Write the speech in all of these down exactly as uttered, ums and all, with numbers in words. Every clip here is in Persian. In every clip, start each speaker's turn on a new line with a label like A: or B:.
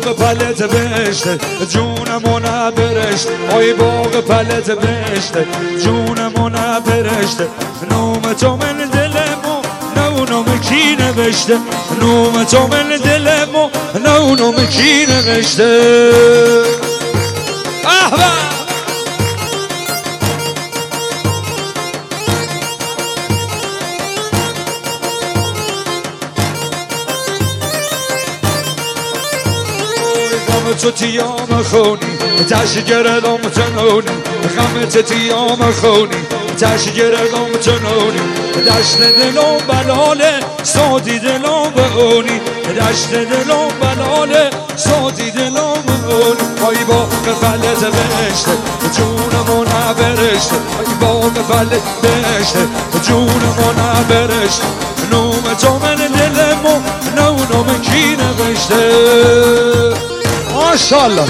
A: باغ پلت بشته جونمو نبرشت آی باغ پلت بشته جونمو نبرشته نوم تو من دلمو نو نوم کی نوشته نوم تو من دلمو نو نوم کی نوشته احبا تو تیام خونی تش گردم تنونی غمت تیام خونی تش گردم تنونی دشت دلم بلاله سادی دلم بهونی دشت دلم بلاله سادی دلم بهونی آی باغ فلت بشته جونمو نبرشته آی باغ فلت بشته جونمو نبرشته نوم تو من دلمو نو نوم کی نوشته ماشاءالله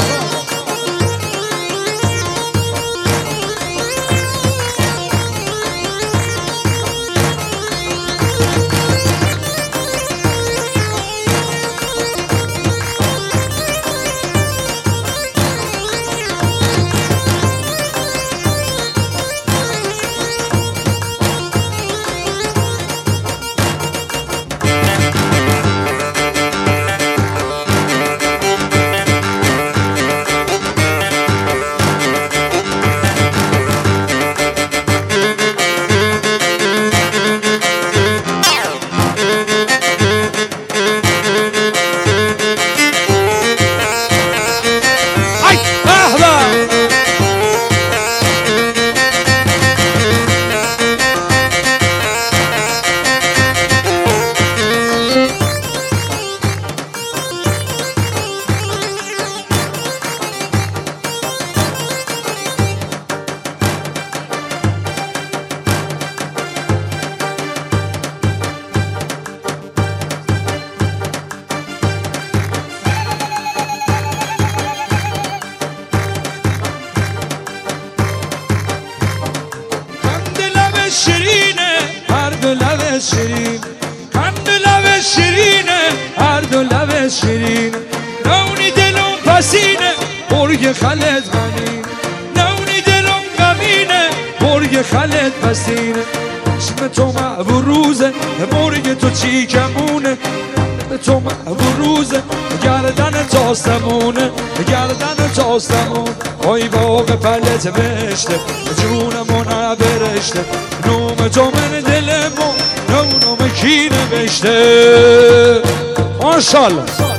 A: شیرین قند لب شیرینه هر دو لب شیرین نونی دلم پسینه برگ خلت غنین نونی دلم غمینه برگ خلت پسینه چشم تو معبور روزه برگ تو چی کمونه تو معبور روزه گردن تاستمونه گردن تاستمون آی باغ پلت بشته جونمو نبرشته نوم تو من دلمو نو نوم کی نوشته ماشاءالله